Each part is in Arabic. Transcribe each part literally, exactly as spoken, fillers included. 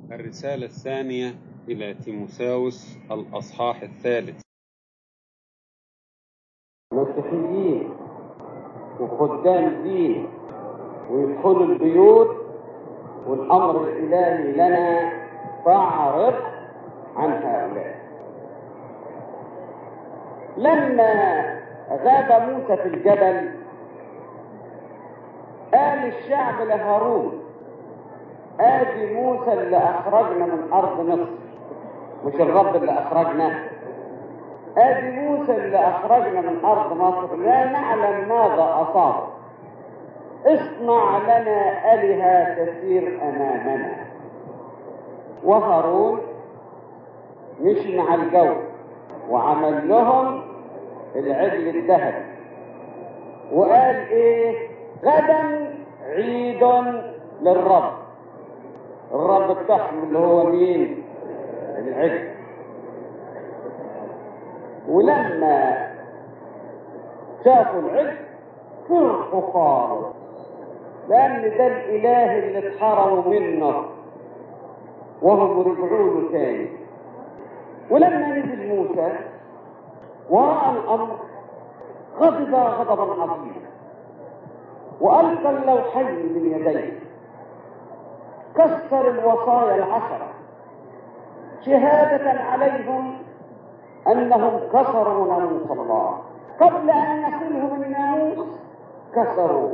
الرسالة الثانية إلى تيموثاوس الأصحاح الثالث. مسيحيين وخدام دين ويدخلوا البيوت، والأمر الإلهي لنا فاعرض عن هؤلاء. لما غاب موسى في الجبل قال الشعب لهارون: آدي موسى اللي أخرجنا من أرض مصر، مش الرب اللي أخرجنا، آدي موسى اللي أخرجنا من أرض مصر، لا نعلم ماذا أصاب، اصنع لنا آلهة تسير أمامنا. وهارون مشي مع الجو وعمل لهم العجل الذهبي وقال ايه: غدا عيد للرب. الرب بتاعهم اللي هو مين؟ العجل. ولما شافوا العجل فرحوا خالص، لأن ده الإله اللي اتحرموا منه وهم رجعوا له تاني. ولما نزل موسى ورأى الأمر غضب غضبا عظيما وألقى اللوحين من يديه، كسر الوصايا العشرة شهادة عليهم أنهم كسروا ناموس الله. قبل أن يصلهم الناموس كسروا.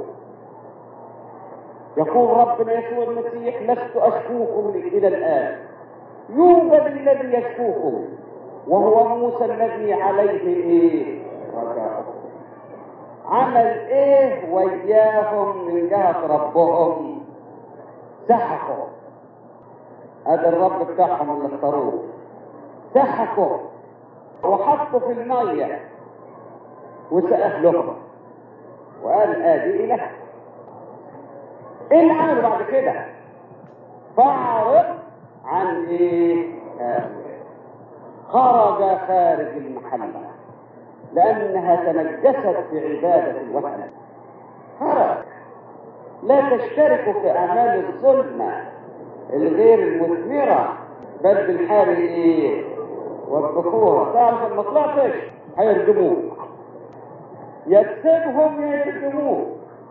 يقول ربنا يسوع المسيح: لست أشكوكم إلى الآن، يوجد الذي يشكوكم وهو موسى الذي عليه إيه؟ رجاء. عمل إيه وإياهم من جهة ربهم؟ سحقوا. هذا الرب بتاعهم اللي اختاروه، سحقوا وحطوا في المية وسقف لهم وقال: آدي إله. إيه اللي عملوا بعد كده؟ فاعرض عن إيه؟ آه. خرج خارج المحلة لأنها تنجست بعبادة الوثن. خرج. لا تشتركوا في أعمال الظلمة الغير المثمرة، بل بالحال إيه؟ والذكورة. تعرف ما طلعتش هيرجموك، يكسبهم يرجموك.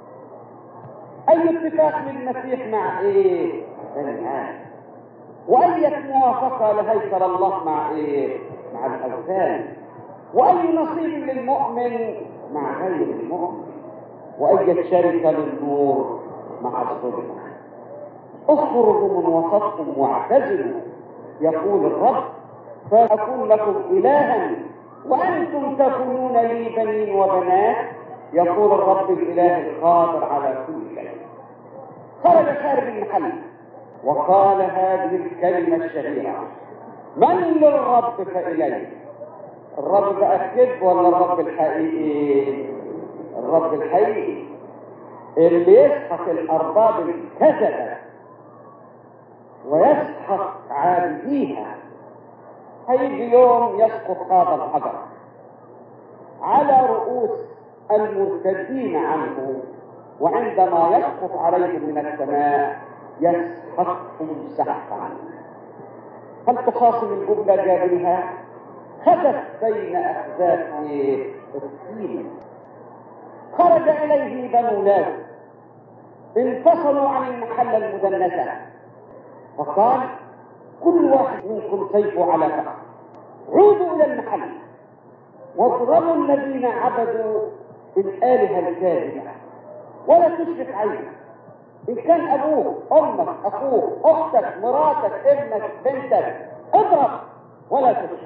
أي اتفاق للمسيح مع إيه؟ الآن. وأي موافقة لهيكل الله مع إيه؟ مع الأوثان. وأي نصيب للمؤمن مع غير المؤمن. وأي شركة للنور مع الظلمة. اخرجوا من وسطكم واعتزلوا، يقول الرب، فأكون لكم إلها وأنتم تكونون لي بنين وبنات، يقول الرب الإله القادر على كل شيء. خرج خارج المحل وقال هذه الكلمة الشهيرة: من للرب فإليه. الرب ده الكذب ولا الرب الحقيقي؟ الرب الحقيقي اللي يسحق الأرباب الكذبة ويسحق عابديها. هيجي يوم يسقط هذا الحجر على رؤوس المرتدين عنه، وعندما يسقط عليهم من السماء يسحقهم سحقا. هل تخاصم الجملة جابلها؟ خدت بين أحزاب الطين. خرج إليه بنو لاوي، انفصلوا عن المحلة المدنسة، فقال: كل واحد منكم سيفه على فخذ، عودوا إلى المحل واضربوا الذين عبدوا الآلهة الكاذبة، ولا تشرك عينك. إن كان أبوك، أمك، أخوك، أختك، مراتك، ابنك، بنتك، اضرب ولا تشرك.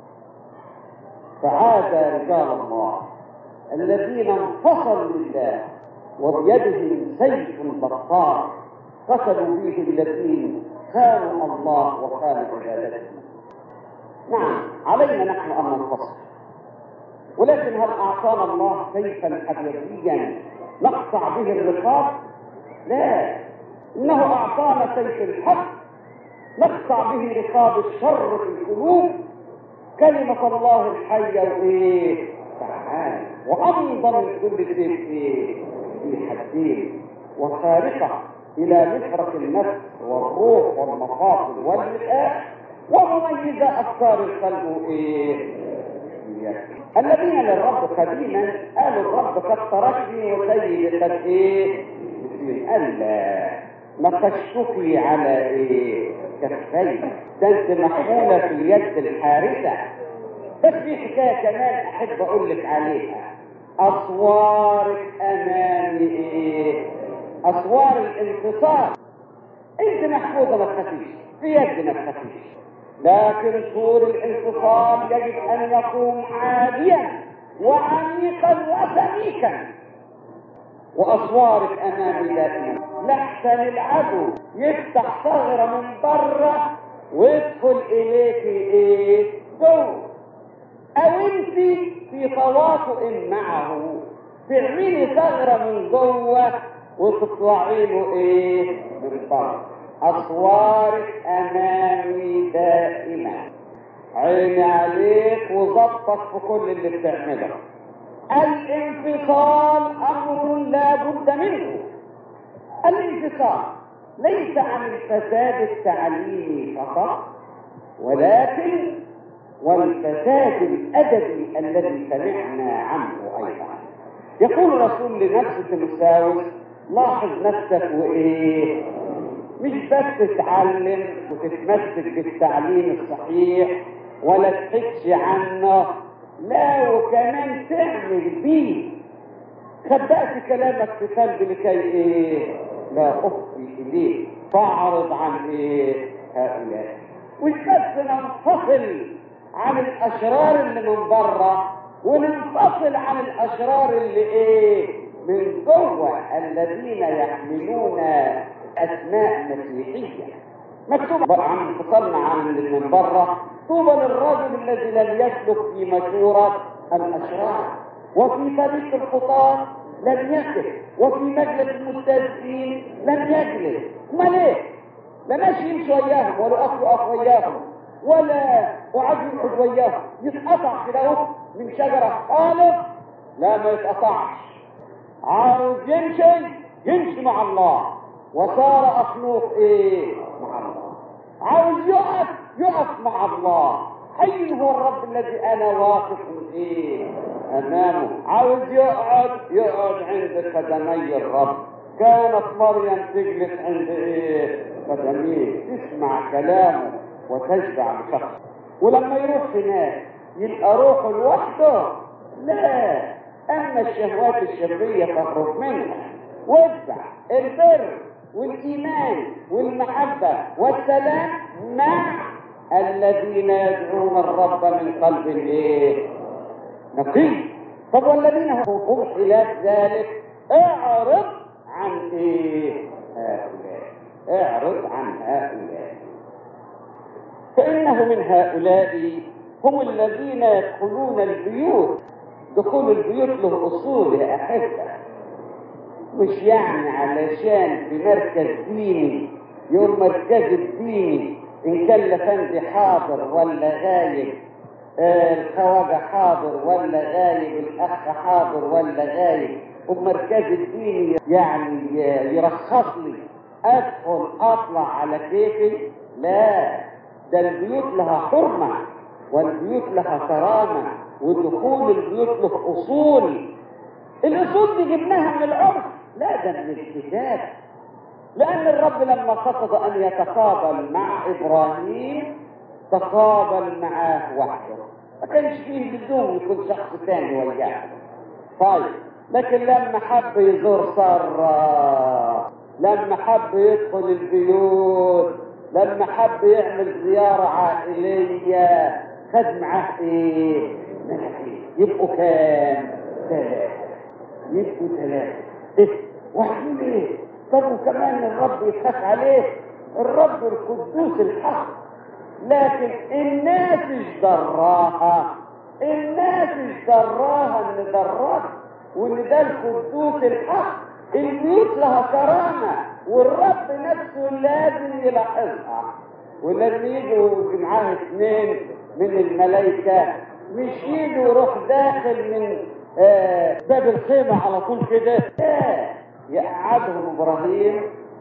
فعاد رجال الله الذين انفصلوا لله وبيدهم سيف بطار، قتلوا به الذين خانوا الله وخانوا عبادته. نعم، علينا نحن أن ننتصر، ولكن هل أعطانا الله سيفا حديديا نقطع به الرقاب؟ لا، إنه أعطانا سيف الحق نقطع به رقاب الشر في القلوب. كلمة الله الحية وإيه؟ فعال وأمضى من كل سيف في حدين وخارقة إلى مفرق النفس والروح والمفاصل والمئات ومميزة أفكار القلب إيه؟ الذين للرب قديما قالوا الرب قد تركني وسيدي قد إيه؟ ألا نقشتك على إيه؟ كفي كنت محمولة في اليد الحارسة. بس في حكاية كمان أحب أقول لك عليها. أسوارك أمامي إيه؟ أسوار الانتصار. أنت محفوظة ما تخافيش، في يد ما تخافيش، لكن سور الانتصار يجب أن يكون عاليا وعميقا وسميكا. وأسوارك أمامي دائما، لحسن العدو يفتح ثغرة من بره ويدخل إليك إيه؟ جوه. أو أنت في تواطؤ معه تعملي ثغرة من جوه وتطلعي له إيه؟ من بره. أسوارك أمامي دائما، عيني عليك وظبطك في كل اللي بتعمله. الانفصال أمر لا بد منه. الانفصال ليس عن الفساد التعليمي فقط، ولكن والفساد الأدبي الذي سمعنا عنه أيضا. يقول الرسول لنفسه تيموثاوس لاحظ نفسك وإيه؟ مش بس تتعلم وتتمسك بالتعليم الصحيح ولا تحكش عنه، لا وكمان تعمل بيه. خبأت كلامك في قلبي لكي ايه؟ لا أخفي إليه. فاعرض عن ايه؟ هؤلاء. مش بس ننفصل عن الأشرار اللي من بره وننفصل عن الأشرار اللي ايه؟ من جوه، الذين يحملون أسماء مسيحية. مكتوب عن انفصالنا عن اللي من بره: طوبى للرجل الذي لم يسلك في مشورة الأشرار وفي طريق الخطاة لم يقف وفي مجلس المستهزئين لم يجلس. ما ليه؟ لا ماشي يمشي وياهم ولا أخ يقف وياهم ولا قعد يقعد وياهم. يتقطع كده اهو من شجرة خالص؟ لا ما يتقطعش. عاوز يمشي يمشي مع الله، وصار أخلوق ايه؟ مع الله. عاوز يقف يقف مع الله. حي هو الرب الذي انا واقف ايه؟ امامه. عاوز يقعد يقعد عند قدمي الرب. كانت مريم تجلس عند ايه؟ قدميه، تسمع كلامه وتشبع بشخص. ولما يروح هناك يبقى روحه لوحده؟ لا، اما الشهوات الشرية تخرج منها. واتبع البر والايمان والمحبة والسلام مع الذين يدعون الرب من قلب ايه؟ نقي. طب والذين هم خلاف ذلك اعرض عن ايه؟ هؤلاء. اعرض عن هؤلاء، فإنه من هؤلاء هم الذين يدخلون البيوت. دخول البيوت له أصول يا أحبة، مش يعني علشان في مركز ديني يوم مركز الديني إن كان لفندي حاضر ولا غايب، آه الخواجة حاضر ولا غايب، الأخ حاضر ولا غايب، والمركز الديني يعني يرخص لي أدخل أطلع على كيفي. لا، ده البيوت لها حرمة والبيوت لها كرامة، ودخول البيوت له أصول. الأصول دي جبناها من العرف؟ لا، ده من الكتاب. لأن الرب لما قصد أن يتقابل مع إبراهيم تقابل معاه وحده، ما كانش فيه بدون يكون شخص ثاني وياه. طيب، لكن لما حب يزور سارة، لما حب يدخل البيوت، لما حب يعمل زيارة عائلية، خد معاه ايه؟ يبقوا كام؟ ثلاثة. يبقوا ثلاثة. ايه؟ واحد ايه؟ طب وكمان الرب يخاف عليه، الرب القدوس الحق. لكن الناس ايش دراها؟ الناس ايش دراها ان ده الرب وان ده القدوس الحق؟ البيوت لها كرامة والرب نفسه لازم يلاحظها. ولما يجوا معاه اثنين من الملائكة مش يجوا يروح داخل من آه باب الخيمة على طول كده، لا، يقعدهم ابراهيم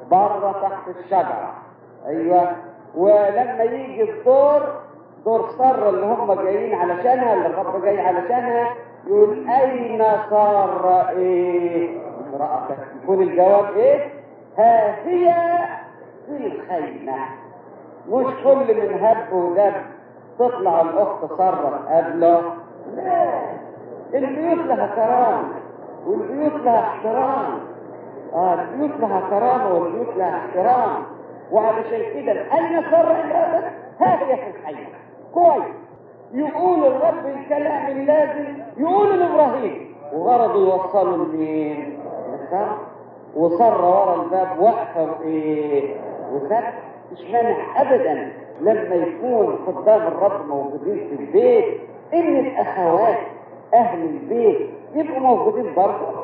بره تحت الشجرة. ايوه. ولما يجي الدور دور سارة اللي هم جايين علشانها، اللي الرب جاي علشانها، يقول اين سارة ايه امرأتك؟ يكون الجواب ايه؟ ها هي في الخيمة. مش كل من هب ودب تطلع الاخت سارة قبله، لا، البيوت لها كرامة والبيوت لها احترام. اه البيوت لها كرامة والبيوت لها احترام. وعلشان كده اين سارة امرأتك؟ ها هي في الخيمة. كويس. يقول الرب الكلام اللازم يقول لابراهيم، وغرضه يوصله لمين؟ لسارة. وسارة ورا الباب واقفة وايه؟ وسارة. مش مانع ابدا لما يكون قدام الرب موجودين في البيت ان الاخوات اهل البيت يبقوا موجودين برضه،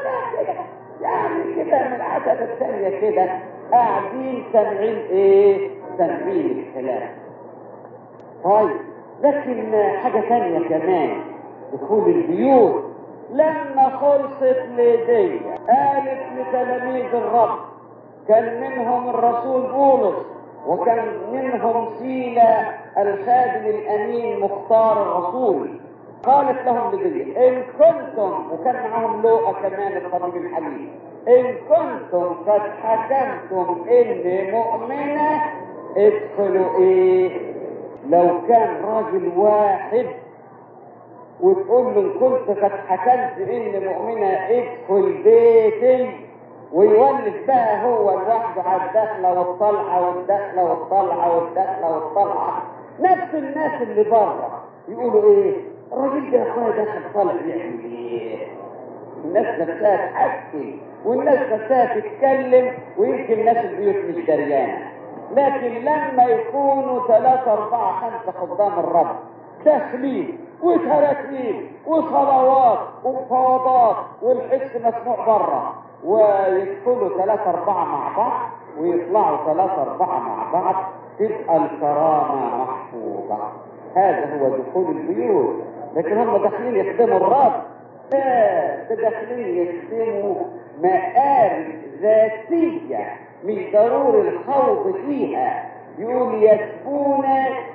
يعني كده من العدد الثانية كده قاعدين سامعين ايه؟ سامعين الكلام. طيب لكن حاجة ثانية كمان، دخول البيوت. لما خلصت ليديا قالت لتلاميذ الرب، كان منهم الرسول بولس وكان منهم سيلا الخادم الامين مختار الرسول، قالت لهم ليديا ان كنتم، وكان معهم لوقا كمان الطبيب الحليم، ان كنتم قد حكمتم اني مؤمنة ادخلوا ايه؟ لو كان راجل واحد وتقول له ان كنت قد حكمت اني مؤمنة ادخل بيتي، ويولد بقى هو لوحده على الدخله والطلعه والدخله والطلعه والدخله والطلعه. نفس الناس اللي بره يقولوا ايه؟ الراجل ده يا اخويا داخل طالع يعمل ايه؟ الناس نفسها تحكي والناس نفسها تتكلم، ويمكن الناس البيوت مش دريانه. لكن لما يكونوا ثلاثة أربعة خمسة قدام الرب داخلين وتراكيب وصلوات ومفاوضات والحس مسموع بره، ويدخلوا ثلاثة أربعة مع بعض ويطلعوا ثلاثة أربعة مع بعض، تبقى الكرامة محفوظة. هذا هو دخول البيوت. لكن هم داخلين يخدموا الرب؟ لا، ده داخلين يخدموا مآرب ذاتية مش ضروري الخوض فيها. يقول يسبون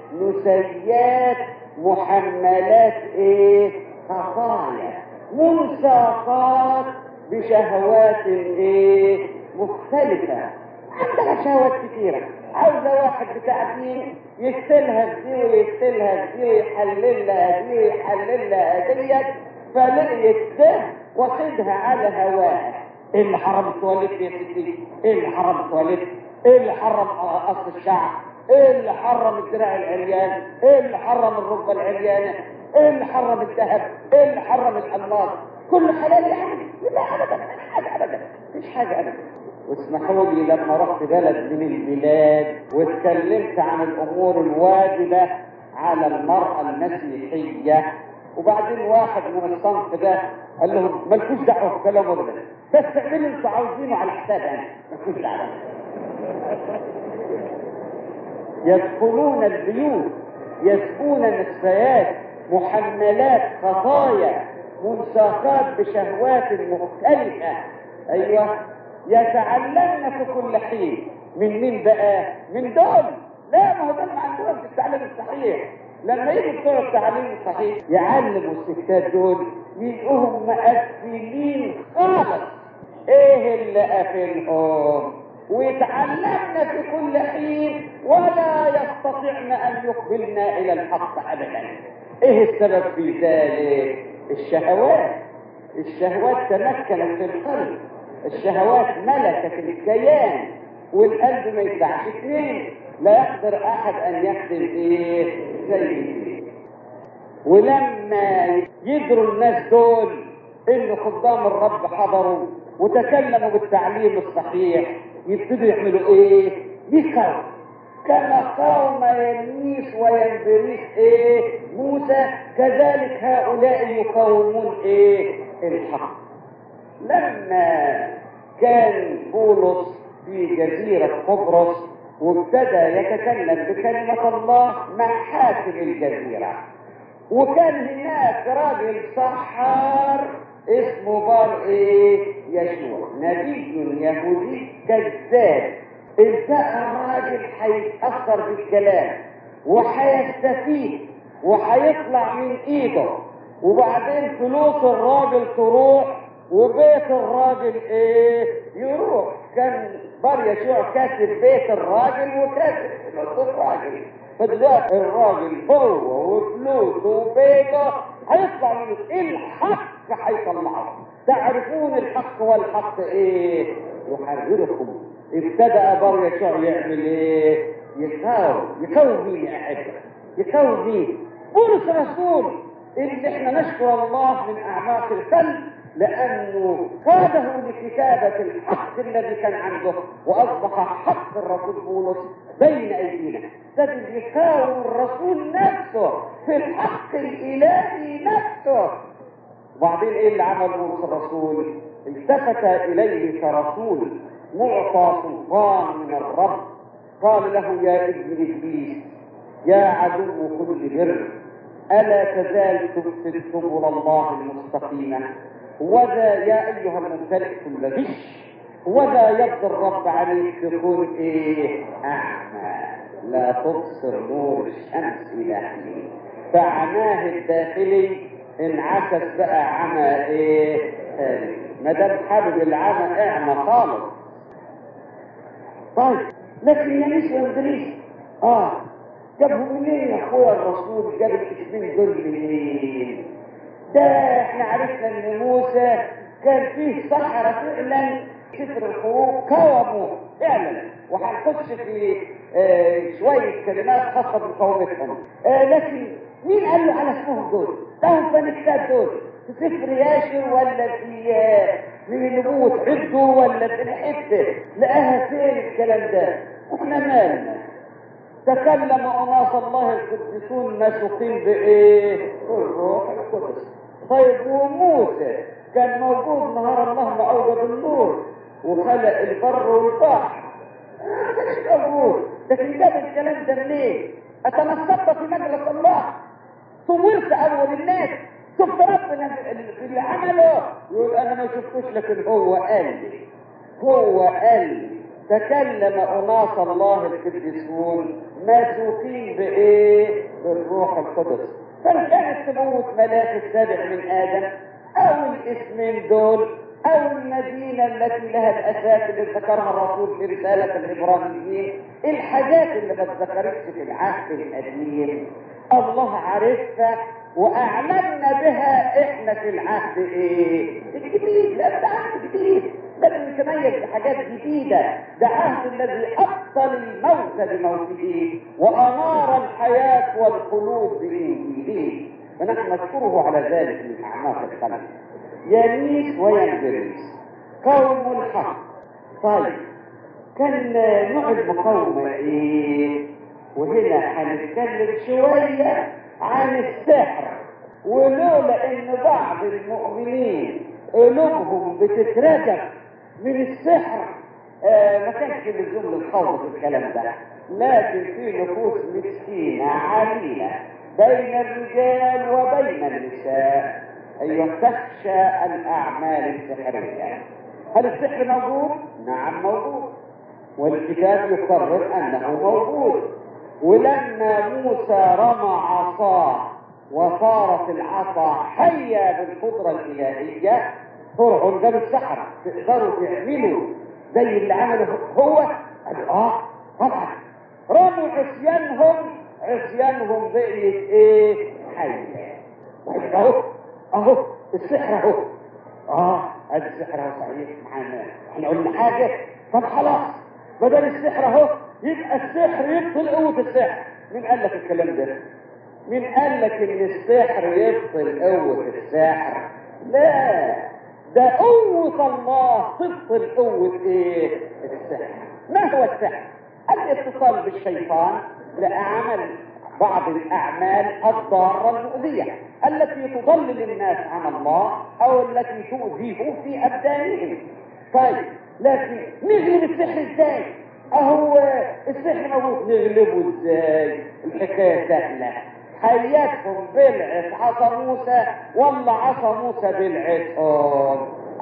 نسيات محملات ايه؟ خطايا منساقات بشهوات ايه؟ مختلفة. عندها شهوات كثيرة، عاوزة واحد بتاع دين يستلها دي ويستلها دي ويحللها دي ويحللها ديت، فلقيت ده واخدها على هواها. ايه اللي حرم التواليت يا سيدي؟ ايه اللي حرم التواليت؟ ايه اللي حرم قص الشعر؟ ايه اللي حرم الدراع العريان؟ ايه اللي حرم الركبه العريانه؟ ايه اللي حرم الذهب؟ ايه اللي حرم الالماس؟ كل حلال يعني؟ لا ابدا، حاجه ابدا، مفيش حاجه ابدا. واسمحوا لي لما رحت بلد من البلاد واتكلمت عن الامور الواجبه على المراه المسيحيه، وبعدين واحد من الصنف ده قال لهم مالكوش دعوه بكلامه ده، بس اعملوا اللي انتوا عاوزينه على حساب انا، مالكوش دعوه. يدخلون البيوت يسبون نسيات محملات خطايا منساقات بشهوات مختلفه. ايوه. يتعلمن في كل حين. من مين بقى؟ من دول. لا، ما هو ده ما عندهمش التعليم الصحيح. لما يجي بتوع التعليم الصحيح يعلموا الستات دول يلقوهم مقفلين خالص. ايه اللي قافلهم؟ ويتعلمن في كل حين ولا يستطيعن ان يقبلن الى الحق ابدا. ايه السبب في ذلك؟ الشهوات. الشهوات تمكنت في القلب، الشهوات ملكت الكيان، والقلب ما يدعش اثنين. لا يقدر احد ان يخدم ايه؟ سيدي. ولما يدروا الناس دول ان قدام الرب حضروا وتكلموا بالتعليم الصحيح، يبتدوا يعملوا ايه؟ يكروا كما قوم ينيس وينبريس ايه؟ موسى، كذلك هؤلاء يقاومون ايه؟ الحق. لما كان بولس في جزيرة قبرص وابتدى يتكلم بكلمة الله مع حاكم الجزيرة، وكان هناك راجل سحار اسمه بار ايه؟ يشوع نبي يهودي كذاب، التقى الراجل هيتأثر بالكلام وهيستفيد وهيطلع من ايده، وبعدين فلوس الراجل تروح وبيت الراجل ايه يروح. كان بار يشوع كاتب بيت الراجل وكاتب فلوس الراجل، فدلوقتي الراجل هو وفلوسه وبيته هيطلع منه الحق هيطلعه. تعرفون الحق والحق ايه؟ يحرركم. ابتدأ بار يشوع يعمل ايه؟ يكاوي يكاوي مين يا احبه؟ يكاوي مين؟ بولس رسول اللي احنا نشكر الله من اعماق القلب لانه قاده لكتابه الحق الذي كان عنده، واصبح حق الرسول بولس بين ايدينا. ابتدى يكاوي الرسول نفسه في الحق الالهي نفسه. وبعدين ايه اللي عمل بولس الرسول؟ التفت اليه كرسول معطى سلطان من الرب، قال له يا ابن ابليس يا عدو كل بر، الا تزال تفسد سبل الله المستقيمه، وذا يا ايها الممتلئ كل غش، وذا يد الرب عليك تكون ايه؟ اعمى لا تبصر نور الشمس الى حين. فعماه الداخلي انعكس بقى عمى ايه؟ ما دام حابب العمى اعمى خالص. طيب لكن يا ناس يا ادريس اه جابهم منين يا اخويا الرسول؟ جاب الاسمين دول منين؟ ده احنا عرفنا ان موسى كان فيه سحرة فعلا، سفر الخروج كوموا فعلا، وهنخش في آه شوية كلمات خاصة بقومتهم. آه لكن مين قال له على اسمهم دول؟ لهم فنكتات دول في سفر ياشر ولا في آه من نبوة عدو ولا في الحتة؟ لقاها فين الكلام ده؟ واحنا مالنا؟ تكلم أناس الله القديسون مسوقين بإيه؟ بالروح القدس. طيب وموسى كان موجود نهار الله ما أوجد النور وخلق البر والبحر، ما كانش موجود، لكن جاب الكلام ده منين؟ أتنصبت في مجلس الله، صورت أول الناس، شفت ربنا في اللي عمله، يقول أنا ما شفتوش لكن هو قال لي، هو قال لي. تكلم أناس الله القديسون مسوقين بإيه؟ بالروح القدس. فكانت تموت ملاك السابع من آدم، أو الاسمين دول، أو المدينة التي لها الأساس اللي ذكرها الرسول في رسالة العبرانيين، الحاجات اللي ما اتذكرتش في العهد القديم الله عرفها وأعلمنا بها إحنا في العهد إيه؟ الجديد. لا ده عهد جديد، ده بيتميز بحاجات جديدة، ده عهد الذي أبطل الموت بموته وأنار الحياة والخلود بإنجيله، ونحن نشكره على ذلك من أعماق القلب. يميس وينبريس قوم الحق. طيب كان نوع المقاومة إيه؟ وهنا هنتكلم شوية عن السحر، ولولا ان بعض المؤمنين قلوبهم بتترجف من السحر آه ما كانش لزوم للخوض في الكلام ده، لكن في نفوس مسكينة عالية بين الرجال وبين النساء ايوه تخشى الاعمال السحرية. هل السحر موجود؟ نعم موجود، والكتاب يقرر انه موجود. ولما موسى رمى عصاه وصارت العصا حية بالقدرة الإلهية، فرعون جاب السحرة تقدروا تعملوا زي اللي عمله هو؟ قال اه طبعا. رموا عصيانهم، عصيانهم بقيت ايه؟ حية. وقال اهو اهو السحر اهو. اه هذا السحر اهو صحيح معانا، احنا قلنا حاجة. طب خلاص بدل السحر اهو يبقى السحر يبطل قوة السحر. مين قال لك الكلام ده؟ مين قال لك ان السحر يبطل قوة السحر؟ لا، ده قوة الله تبطل قوة ايه؟ السحر. ما هو السحر؟ الاتصال بالشيطان لعمل بعض الاعمال الضارة المؤذية التي تضلل الناس عن الله او التي تؤذيه في ابدانهم. طيب لكن نغلب السحر ازاي؟ اهو السحر موجود، نغلبه ازاي؟ الحكايه سهله. حياتهم بلعت عصا موسى ولا عصا موسى بلعتهم؟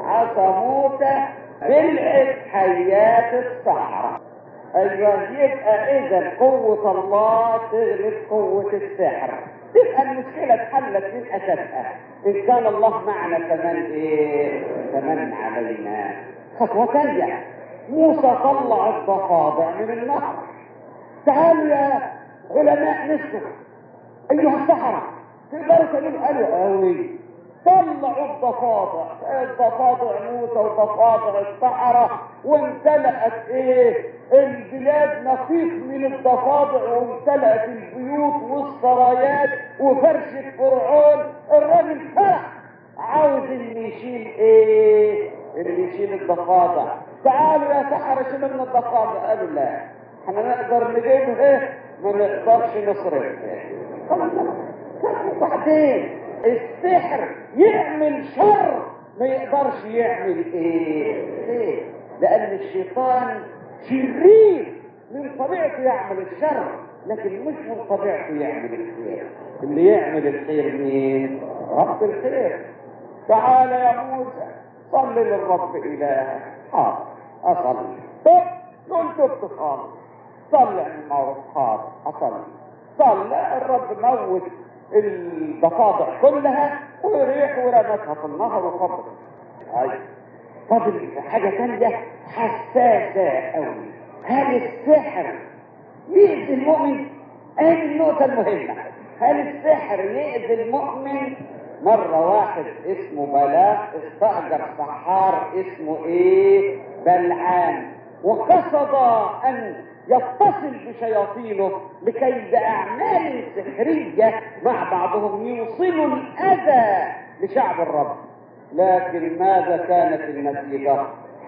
عصا موسى بلعة حيات السحرة. ايوه، يبقى اذا قوة الله تغلب قوة السحر. تبقى المشكلة اتحلت من اساسها. ان كان الله معنا فمن ايه؟ فمن علينا. خطوة ثانية، موسى طلع الضفادع من النهر. تعالوا يا علماء مصر ايها السحرة، تقدروا تعملوا؟ قالوا قوي. طلعوا الضفادع، الضفادع موسى وضفادع السحرة، وامتلأت ايه البلاد نقيق من الضفادع، وامتلأت البيوت والسرايات وفرشة فرعون. الراجل فرح، عاوز اللي يشيل ايه؟ اللي يشيل الضفادع. تعالوا يا سحرة شيلوا لنا الضفادع. قالوا لا، احنا نقدر نجيبها ما نقدرش نصرفها. وبعدين السحر يعمل شر، ما يقدرش يعمل ايه؟ ايه؟ لان الشيطان شرير، من طبيعته يعمل الشر، لكن مش من طبيعته يعمل الخير. اللي يعمل الخير مين؟ رب الخير. تعال يا موسى صلي للرب إلهك. حاضر أصلي. طب قلت تبت خالص، صلي عن الموت. حاضر أصلي. صلى الرب موت الضفادع كلها وريح ورمتها في النهر وفضل. أي طب حاجة ثانية حساسة قوي، هل السحر يأذي المؤمن؟ هذه النقطة المهمة. هل السحر يأذي المؤمن؟ مرة واحد اسمه بلاق استأجر سحار اسمه ايه؟ بلعام، وقصد ان يتصل بشياطينه لكي بأعمال سحرية مع بعضهم يوصلوا الأذى لشعب الرب. لكن ماذا كانت النتيجة؟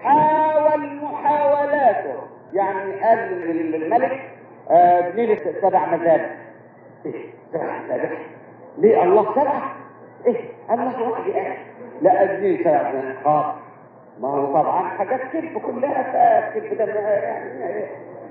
حاول محاولاته، يعني قال للملك ابني لي سبع مذابح. ايه سبع مذابح؟ ليه الله سبعة؟ ايه الله واحد قال لا ابني سبع مذابح. ما هو طبعا حاجات كذب كلها، فالكذب ده يعني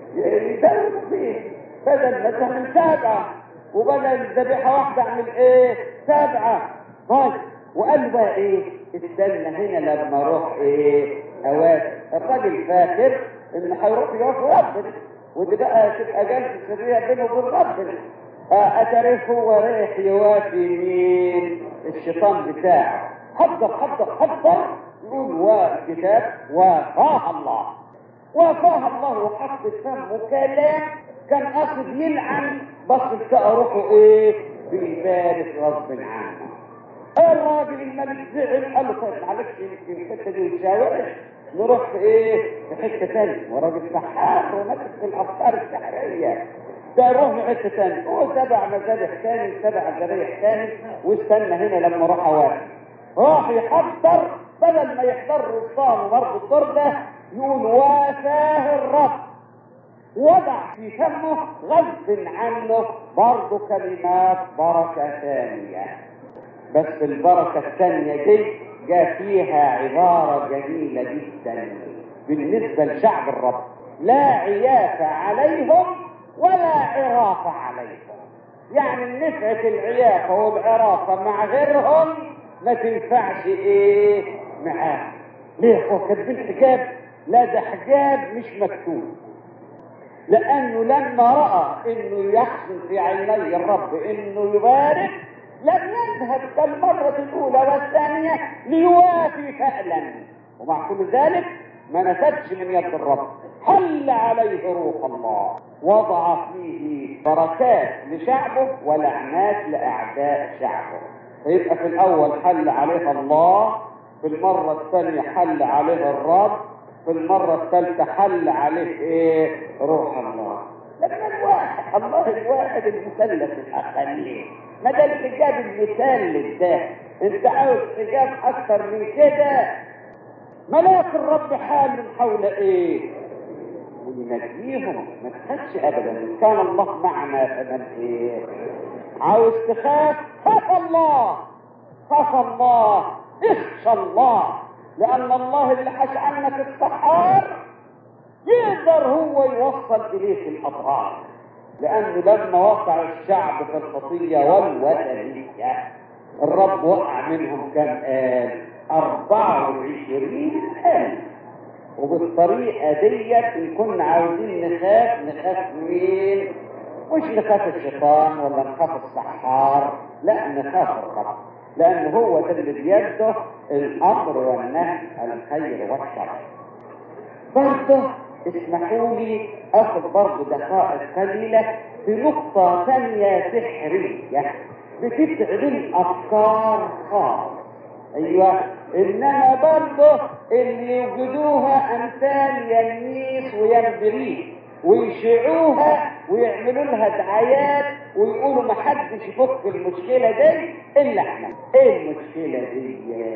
يدور فيه. بدل مثلا من سبعة وبدل ذبيحة واحدة اعمل ايه؟ سبعة. طيب وقال له بقى ايه؟ استنى هنا لما اروح ايه؟ اوافق. الراجل فاكر ان هيروح يوافق ربنا، ودي بقى تبقى جلسة سرية بينه وبين ربنا. اتعرف هو رايح يوافي مين؟ الشيطان بتاعه. حضر حضر حضر يقول وكتاب وافاه الله، وافاه الله، وحط فمه كلام كان قصد يلعن، بس التقى روحه ايه؟ بيبارك غصب عنه. الراجل الملك زعل، قال له طيب معلش يمكن الحته دي وتشاور، نروح في ايه؟ في حته ثانيه. وراجل سحار وماسك في الافكار السحريه، ده يروح في حته ثانيه. هو سبع مذابح ثاني، سبع ذبايح ثاني، واستنى هنا لما اروح اوافق. راح يحضر، بدل ما يحضر الصام وبرضه الضربه، يقول وافاه الرب، وضع في فمه غصب عنه برضه كلمات بركه ثانيه. بس البركة الثانية دي جاء فيها عبارة جميلة جدا بالنسبة لشعب الرب: لا عياف عليهم ولا عرافة عليهم. يعني نفعة العيافة والعرافة مع غيرهم ما تنفعش ايه معاه. ليه؟ هو كاتبين حجاب؟ لا، ده حجاب مش مكتوب. لأنه لما رأى انه يحسن في عيني الرب انه يبارك، لم يذهب كالمرة الأولى والثانية ليوافي فعلا، ومع كل ذلك ما نفدش من يد الرب. حل عليه روح الله، وضع فيه بركات لشعبه ولعنات لأعداء شعبه. فيبقى في الأول حل عليه الله، في المرة الثانية حل عليه الرب، في المرة الثالثة حل عليه ايه؟ روح الله. لكن الواحد الله الواحد المثلث الأقلي، ما ده الحجاب المثالي ده. انت عاوز حجاب اكتر من كده؟ ملاك الرب حال من حول ايه؟ وينجيهم. ما تخافش ابدا، كان الله معنا فمن ايه؟ عاوز تخاف؟ خاف الله، خاف الله، اخشى الله، لان الله اللي حش عنك السحار يقدر هو يوصل اليك الاضرار. لأنه لما وقع الشعب في الخطية والوثنية الرب وقع منهم كم قال؟ أربعة وعشرين ألف. وبالطريقة ديت إن كنا عاوزين نخاف نخاف مين؟ مش نخاف الشيطان ولا نخاف السحار، لا نخاف الرب، لأن هو ده اللي بيده الأمر والنهي، الخير والشر. برضه اسمحوا لي اخذ برضه دقائق قليله في نقطه ثانيه سحريه بتتعب الافكار خالص. ايوه، انما برضه اللي يوجدوها امثال ينيس وينبريس ويشيعوها ويعملوا لها دعايات ويقولوا ما حدش يفك المشكله دي الا احنا. ايه المشكله دي؟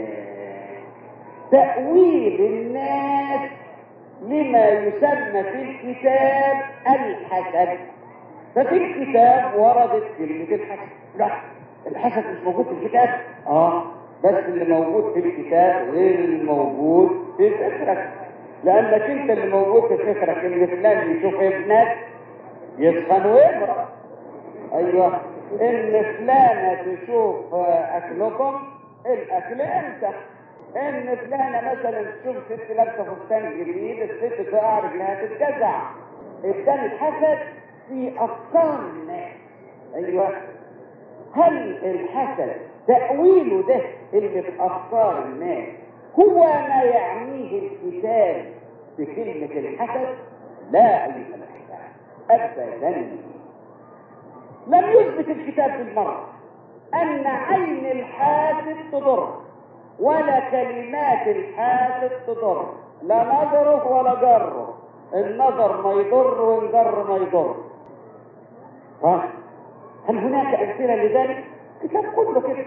تأويل الناس لما يسمى في الكتاب الحسد. ففي الكتاب وردت كلمة الحسد. لا، الحسد مش موجود في الكتاب. اه بس اللي موجود في الكتاب غير الموجود في فكرك، لأنك انت اللي موجود في فكرك ان فلان يشوف ابنك يسخن ويبرأ. ايوه، ان فلانة تشوف اكلكم الاكل امتى، ان فلانه مثلا تشوف ست لابسه فستان جديد الست تقع رجلها تتجزع. الثاني الحسد في افكار الناس. ايوه، هل الحسد تاويله ده اللي في افكار الناس هو ما يعنيه الكتاب بكلمه الحسد؟ لا ايها الاحباب، ابدا. لم يثبت الكتاب بالمره ان عين الحاسد تضر، ولا كلمات الحاسد تضر، لا نظره ولا جره. النظر ما يضر والجر ما يضر. ها، هل هناك امثله لذلك؟ الكتاب كله كده.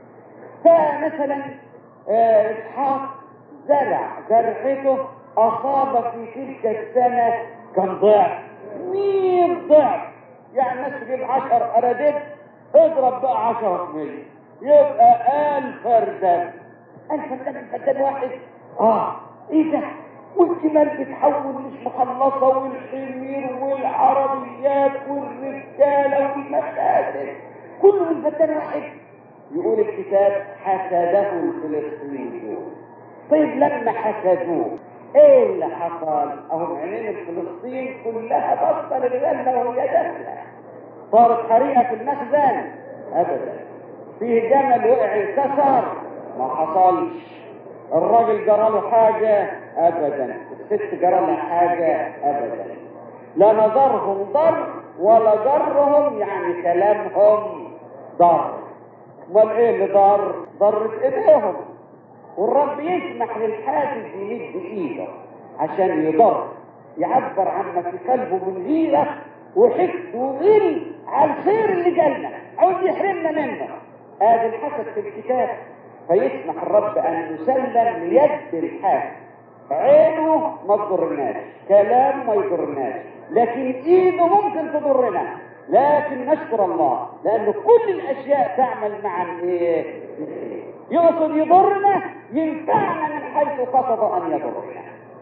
فمثلا اسحاق زرع زرعته اصاب في تلك السنه كم ضعف؟ مئة ضعف. يعني الناس تجيب عشر اراضيك اضرب بقى عشرة في مية يبقى ألف فردان. ألف فردان فردان واحد. اه ايه ده؟ والجمال بتحول مش مخلصه، والحمير والعربيات والرجاله والمساجد كله من فردان واحد. يقول الكتاب حسده الفلسطينيون. طيب لما حسدوه ايه اللي حصل؟ اهم عينين الفلسطين كلها بطل الجنه وهي داخله، صارت حريقه في المخزن؟ ابدا. فيه جمل وقع انكسر؟ ما حصلش. الراجل جرى له حاجه؟ ابدا. الست جرى لها حاجه؟ ابدا. لا نظرهم ضر ولا جرهم يعني كلامهم ضر. امال ايه اللي ضر؟ ضرت ايديهم. والرب يسمح للحاسد يمد ايده عشان يضر، يعبر عن ما في قلبه من غيره وحقد وغل على الخير اللي جالنا، عاوز يحرمنا منه. ادي الحسد في الكتاب. فيسمح الرب ان يسلم ليد الحاسد. عينه ما تضرناش، كلامه ما يضرناش، لكن ايده ممكن تضرنا. لكن نشكر الله لأن كل الأشياء تعمل معا إيه؟ يقصد يضرنا، ينفعنا من حيث قصد أن يضرنا.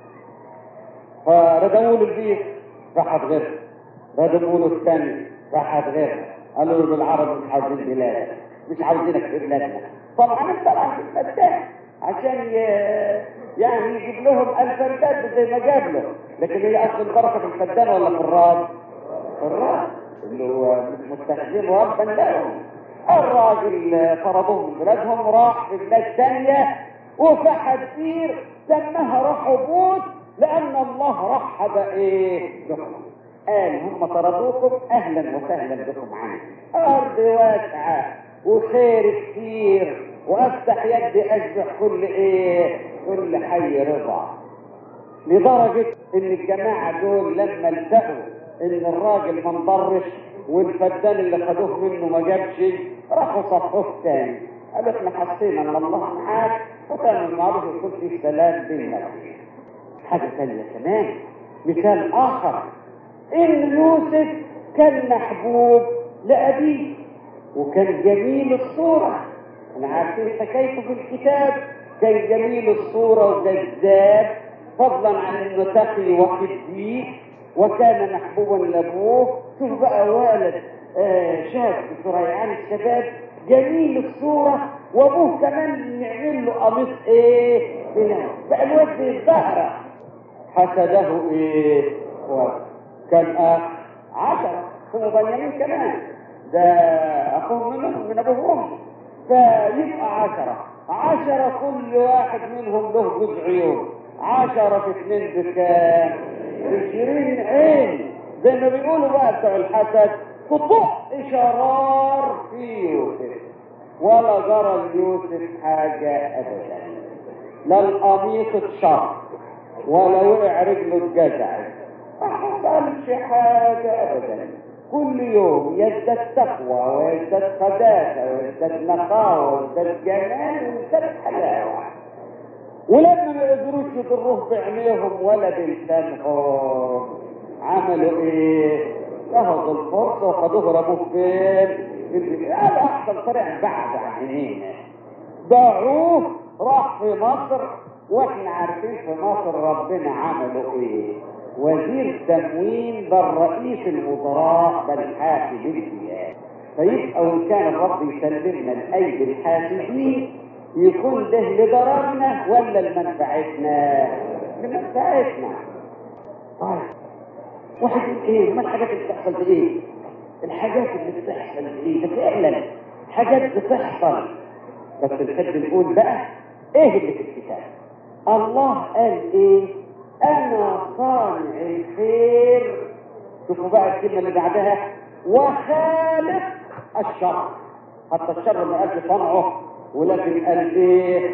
فردوا له البيت راحت غير، ردوا له الثاني راحت غير. قالوا له بالعربي مش عاوزين بلاد، مش عاوزينك في بلادنا. طبعا طبعا في الفتاح عشان ي... يعني يجيب لهم الفردات زي ما جاب له. لكن هي أصل البركة في الفدان ولا في الراب؟ في الراب اللي هو مستخدم ربا لهم. الراجل طردوه من بلادهم، راح في بلاد ثانيه وفحد كثير سماها رحبوت لان الله رحب ايه بكم. قال هم طردوكم اهلا وسهلا بكم عندي، ارض واسعه وخير كثير وافتح يدي اشبع كل ايه كل حي رضا. لدرجه ان الجماعه دول لما التقوا ان الراجل ما انضرش والفدان اللي خدوه منه ما جابش، راحوا صفوه تاني. قالوا احنا حسينا ان الله معاك وكان المعروف يكون في سلام بيننا. حاجه ثانيه كمان، مثال اخر، ان يوسف كان محبوب لابيه وكان جميل الصوره. احنا عارفين حكايته في الكتاب، كان جميل الصوره وجذاب فضلا عن انه تقي وقديس وكان محبوبا لابوه. شوف بقى والد آه شاب في ريعان الشباب جميل الصورة وابوه كمان يعمل له قميص ايه بناء، بقى الواد يتزهرق. حسده ايه كان اخ عشرة هو بنيامين كمان ده اخوه منهم من ابوه وامه، فيبقى عشرة عشرة كل واحد منهم له جزء عيون، عشرة في اثنين بكام؟ عشرين عين. زي ما بيقولوا بقى بتوع الحسد تطق شرار في يوسف، ولا جرى ليوسف حاجة ابدا، لا القميص اتشر ولا وقع رجله اتجزعت، ما حصلش حاجة ابدا. كل يوم يزداد تقوى ويزداد قداسة ويزداد نقاوة ويزداد جمال ويزداد حلاوة. ولما ما قدروش يضروه بعينيهم ولا بلسانهم عملوا ايه؟ نهضوا الفرصة وخدوه رموه فين؟ في البيت. هذا احسن طريق بعد عن عينينا. ضاعوه راح في مصر، واحنا عارفين في مصر ربنا عملوا ايه؟ وزير تموين بل رئيس الوزراء بل حاكم الديار. فيبقى وان كان الرب يسلمنا لايدي الحاسدين يكون ده لضررنا ولا لمنفعتنا؟ لمنفعتنا. طيب واحد يقول ايه؟ ما الحاجات اللي بتحصل دي ايه؟ الحاجات اللي بتحصل دي ايه؟ ده فعلا حاجات بتحصل، بس نحب نقول بقى ايه اللي في الكتاب؟ الله قال ايه؟ انا صانع الخير. شوفوا بقى الكلمه اللي بعدها، وخالق الشر. حتى الشر ما قالش صنعه، ولكن قال ايه؟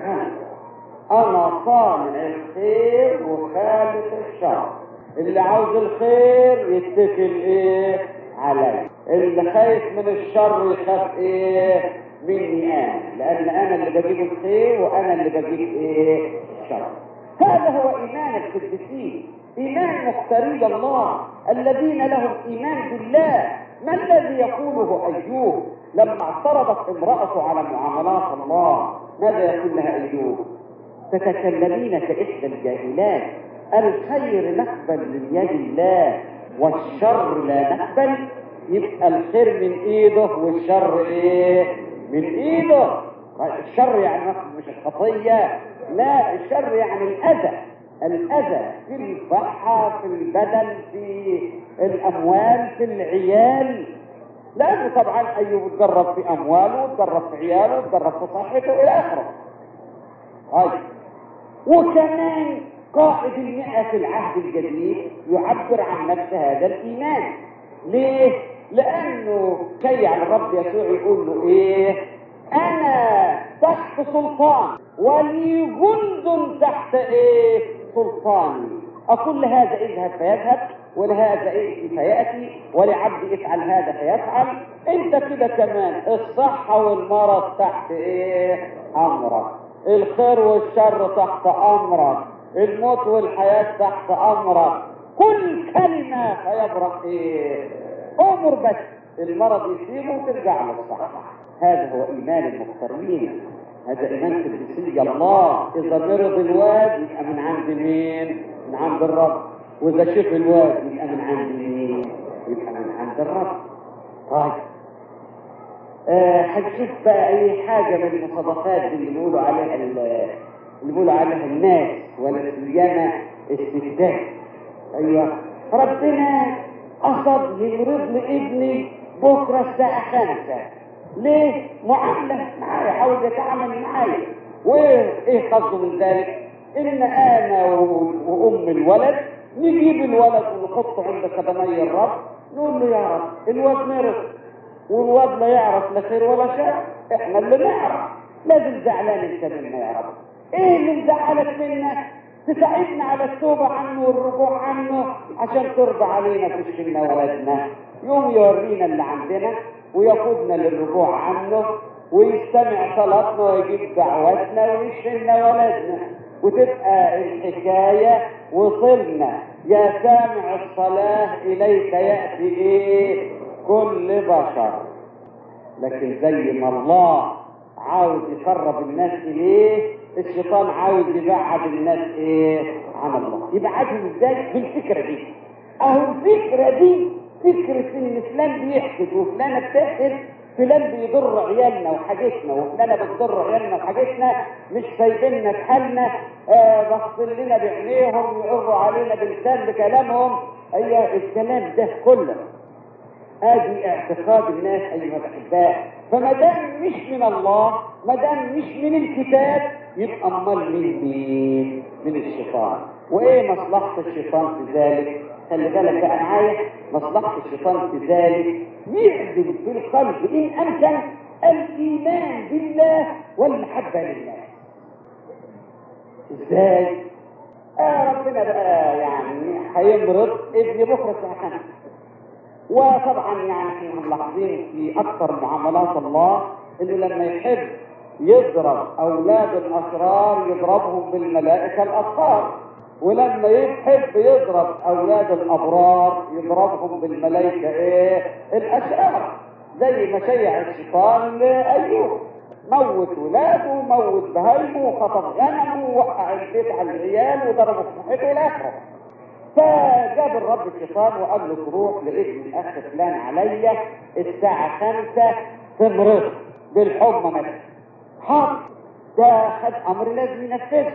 انا صانع الخير وخالق الشر. اللي عاوز الخير يتكل ايه علي، اللي خايف من الشر يخاف ايه مني انا، لان انا اللي بجيب الخير وانا اللي بجيب ايه الشر. هذا هو ايمان القديسين، ايمان مختاري الله الذين لهم ايمان بالله. ما الذي يقوله ايوب لما اعترضت امرأته على معاملات الله؟ ماذا يقول لها ايوب؟ تتكلمين كإحدى الجاهلات، الخير نقبل من يد الله والشر لا نقبل. يبقى الخير من ايده والشر ايه من ايده. الشر يعني مش الخطية، لا الشر يعني الاذى، الاذى في الصحة في البدن في الاموال في العيال. لانه طبعا ايوب اتجرب في امواله واتجرب في عياله واتجرب في صحته الى اخره. طيب وكمان قائد المئة في العهد الجديد يعبر عن نفس هذا الايمان. ليه؟ لانه شيع الرب يسوع يقول له ايه؟ انا تحت سلطان ولي جند تحت ايه سلطاني، اقول لهذا اذهب فيذهب ولهذا ائت فياتي ولعبد افعل هذا فيفعل. انت كده كمان الصحه والمرض تحت ايه امرك، الخير والشر تحت امرك، الموت والحياه تحت امرك. كل كلمه فيبرق ايه امر، بس المرض يسيبه وترجع للصحه. هذا هو ايمان المختارين، هذا ايمان قديسي الله. اذا مرض الواد يبقى من عند مين؟ من عند الرب. واذا شف الواد يبقى من عند مين؟ يبقى من عند الرب. طيب هنشوف آه بقى اي حاجه من المصادفات اللي بيقولوا عليها اللي بيقولوا عليها الناس، ولا سيما الستات. ايوه ربنا قصد يمرض لي ابني بكره الساعه خمسة. ليه؟ معامله معايا، حاول يتعامل معايا. وايه قصده من ذلك؟ ان انا وام الولد نجيب الولد ونحطه عند قدمي الرب، نقول له يا رب الواد مرض، والواد لا يعرف لا خير ولا شر، احنا اللي نعرف. لازم زعلان انت منا يا رب، ايه اللي مزعلك منا؟ تساعدنا على التوبه عنه والرجوع عنه عشان ترضى علينا تشفينا ولدنا. يوم يورينا اللي عندنا ويقودنا للرجوع عنه ويستمع صلاتنا ويجيب دعوتنا ويشفينا ولدنا، وتبقى الحكايه وصلنا. يا سامع الصلاه اليك ياتي ايه كل بشر. لكن زي ما الله عاوز يقرب الناس اليه، الشيطان عاوز يبعد الناس ايه عن الله. يبعدهم ازاي؟ بالفكره دي. اهو الفكره دي فكره ان فلان بيحسد وفلانه بتحسد، فلان بيضر عيالنا وحاجتنا وفلانة بتضر عيالنا وحاجتنا، مش سايبيننا في حالنا، آه بصين لنا بعينيهم، يقروا علينا بلسان بكلامهم. اي الكلام ده كله ادي اعتقاد الناس ايها الاحباء. فما دام مش من الله، ما دام مش من الكتاب، يبقى امال من مين؟ من الشيطان. وايه مصلحه الشيطان في ذلك؟ خلي بالك بقى معايا، مصلحه الشيطان في ذلك يعدل في القلب ان امكن الايمان بالله والمحبه لله. ازاي؟ آه ربنا بقى يعني هيمرض ابن بكره الساعه خمسة، وطبعا يعني احنا ملاحظين في اكثر معاملات الله انه لما يحب يضرب اولاد الاشرار يضربهم بالملائكه الاطهار، ولما يحب يضرب اولاد الابرار يضربهم بالملائكه ايه؟ الاشرار. زي ما شيع الشيطان لايوب، موت ولاده وموت بهايمه وخطف غنمه ووقع البيت على العيال وضربه في صحته الى اخره. فجاب الرب الشيطان وقال له تروح لابن الاخ فلان عليا الساعه خمسة تمرض بالحمى مثلا. حاضر، ده خد امر لازم ينفذه.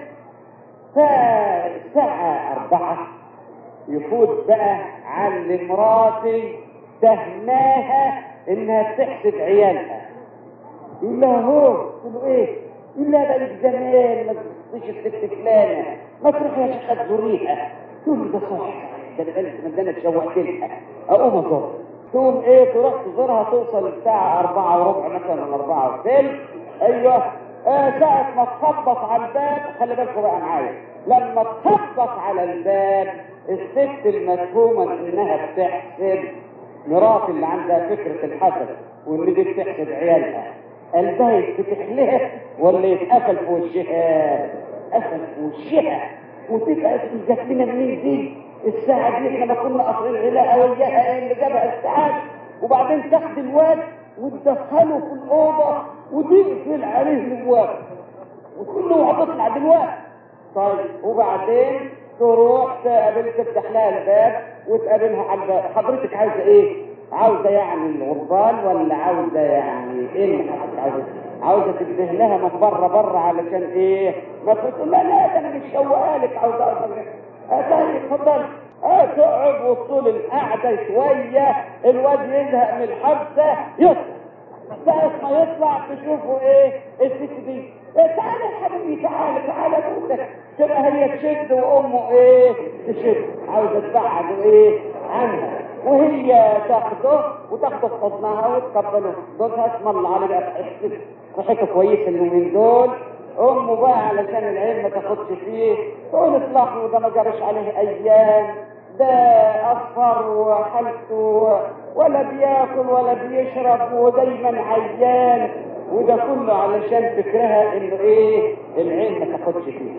فالساعه أربعة يفوت بقى على مراتي تهناها انها تحسد عيالها. يقول لها هو تقول له ايه؟ يقول لها بقى زمان ما تبصيش الست فلانه، ما تروحي يا شيخه تزوريها. تقول له ده صح، ده انا ده انا اتشوقت لها، اقوم ازورها. تقوم ايه؟ تروح تزورها، توصل الساعه أربعة وربع مثلا ولا أربعة وثلث. ايوه آه ساعه ما تخبط على الباب، خلي بالكم بقى معايا، لما تخبط على الباب الست المفهومه انها بتحسد مرات اللي عندها فكره الحسد وان دي بتحسد عيالها، قلبها يتفتح لها ولا يتقفل في وشها؟ قفل في وشها، وتبقى جات لنا منين دي الساعه دي؟ احنا ما كنا قاصرين علاقه وياها، ايه اللي جابها الساعه؟ وبعدين تاخد الواد وتدخله في الاوضه وتقفل عليه الابواب وتقول له هتطلع دلوقتي. طيب وبعدين تروح تقابل تفتح لها الباب وتقابلها على الباب، حضرتك عايزه ايه؟ عاوزه يعني الغربال ولا عاوزه يعني ايه اللي حضرتك عاوزه؟ عاوزه تنده لها من بره بره علشان ايه؟ ما تقول لا لا ده انا مش شوقها لك، عاوزه اتفضل اتفضل. اه تقعد وطول القعده شويه الواد يزهق من الحبسه يطلع. ساعة ما يطلع تشوفوا ايه؟ الست دي إيه تعالى يا حبيبي تعالى تعالى بوتك، تبقى هي تشد وامه ايه؟ تشد، عاوزه تبعد ايه؟ عنها، وهي تاخده وتاخده في حضنها وتقبله جوزها. اسم الله عليه بقى تحس صحته كويسه اليومين دول. امه بقى علشان العين ما تاخدش فيه تقول اطلعوا، ده ما جرش عليه ايام، ده اصفر وحالته ولا بياكل ولا بيشرب ودايما عيان، وده كله علشان فكرها انه ايه؟ العين ما تاخدش فيه.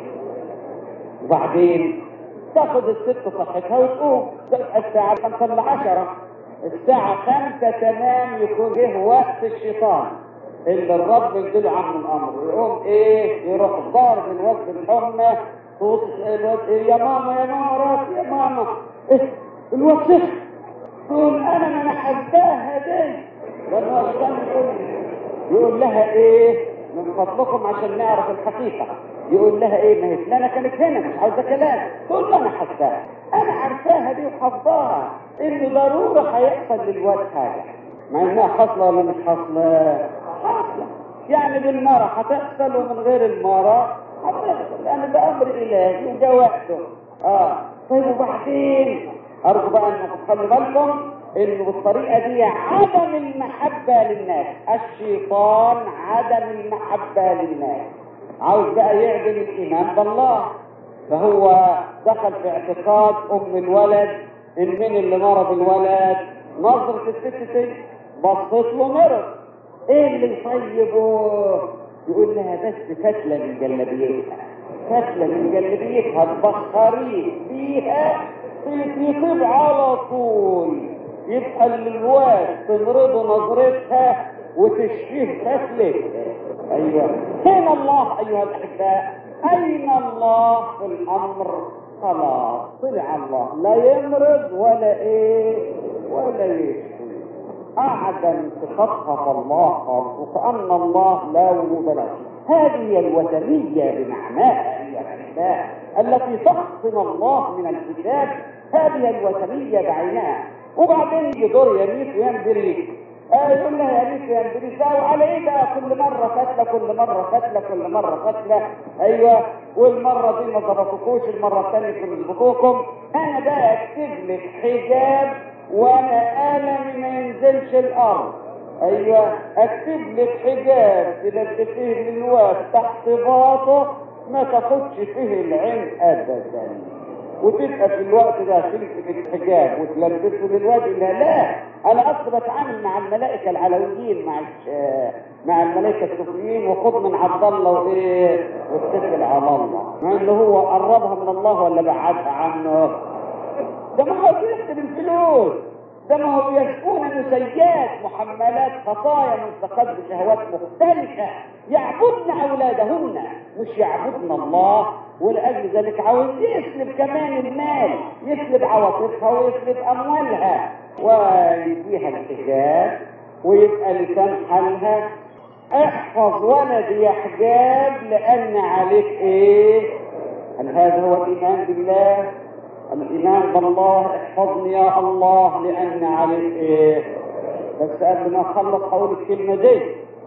وبعدين تاخد الست صحتها وتقوم تبقى الساعه خمسة الا عشرة، الساعه خمسة تمام يكون جه وقت الشيطان اللي الرب يديله عنه الامر، يقوم ايه؟ يروح ضارب الواد بالحمى. توصل الواد إيه؟ يا ماما يا ماما راسي يا ماما إيه؟ الواد سخن. تقول انا ما انا حباها دي. لما الشيطان يقول يقول لها ايه؟ من فضلكم عشان نعرف الحقيقه. يقول لها ايه؟ ما هي فلانه كانت هنا مش عاوزه كلام. تقول له انا حباها، انا عارفاها دي وحافظاها انه ضروري هيحصل للواد حاجه، مع انها حاصله ولا مش حاصله؟ حاصله، يعني بالمره هتحصل ومن غير المره هتحصل، يعني ده امر الهي وده وقته. اه طيب وبعدين ارجو بقى انكم تخلوا بالكم انه بالطريقه دي عدم المحبه للناس، الشيطان عدم المحبه للناس، عاوز بقى يعدم الايمان بالله. فهو دخل في اعتقاد ام الولد ان من اللي مرض الولد؟ نظرة الست دي بصت له مرض. ايه اللي يطيبه؟ يقول لها بس فتله من جلابيتها، فتله من جلابيتها تبخريه بيها يطيب على طول، يبقى الواد تمرضه نظرتها وتشفيه فتله. ايوه فين الله ايها الاحباء؟ اين الله في الامر؟ خلاص طلع الله لا يمرض ولا ايه ولا يشفي. أعدم ثقتها في الله خالص، وكأن الله لا وجود له. هذه الوثنية بمعناها هي العبادة التي تحصن الله من الكتاب، هذه الوثنية بعينها. وبعدين يجي دور يميت وينبري، آه يقول لها يميت وينبري، وعلى ايه بقى كل مرة فتلة كل مرة فتلة كل مرة فتلة؟ ايوه، والمرة دي ما ظبطوكوش، المرة الثانية كنتوا يظبطوكم. انا بقى اكتب لك حجاب وانا قلمي ما ينزلش الارض. ايوه، اكتب لك حجاب تلبسيه للواد تحت باطه ما تاخدش فيه العين ابدا، وتبقى في الوقت ده تمسك الحجاب وتلبسه للواد. لا لا، انا اصلا بتعامل مع الملائكه العلويين، مع مع الملائكه السفليين، وخد من عبد الله وايه واتكل على الله، مع انه هو قربها من الله ولا بعدها عنه. ده ما هو بيكتب الفلوس، ده ما هو بيشكون نسيات محملات خطايا منتقد بشهوات مختلفة، يعبدن أولادهن مش يعبدن الله. ولأجل ذلك عاوز يسلب كمان المال، يسلب عواطفها ويسلب أموالها ويديها الحجاب ويبقى لسان حالها احفظ ولدي يا حجاب لأن عليك ايه؟ هل هذا هو الإيمان بالله؟ الإيمان بالله احفظني يا الله لأن عليك إيه؟ بس قبل ما أخلص هقول الكلمة دي.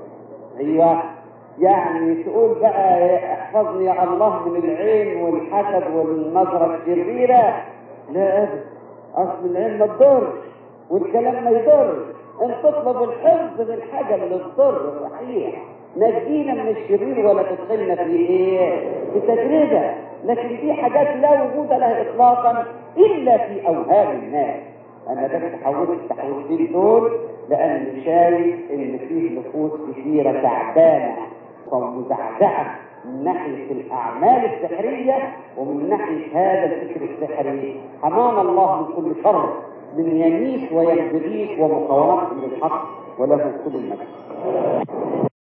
أيوه، يعني تقول بقى احفظني يا الله من العين والحسد والنظرة الشريرة. لا أبدا، أصل العين ما تضرش والكلام ما يضرش. أن تطلب الحفظ من حاجة اللي تضر صحيح، نجينا من الشرير ولا تدخلنا في ايه؟ في تجربه. لكن في حاجات لا وجود لها اطلاقا الا في اوهام الناس. انا بس حاولت التحويلين دول لان شايف ان فيه نفوس كثيره تعبانه ومزعزعه من ناحيه الاعمال السحريه ومن ناحيه هذا الفكر السحري. حمانا الله من كل شر من يميس وينبغيس ومقاومه للحق، وله كل المجد.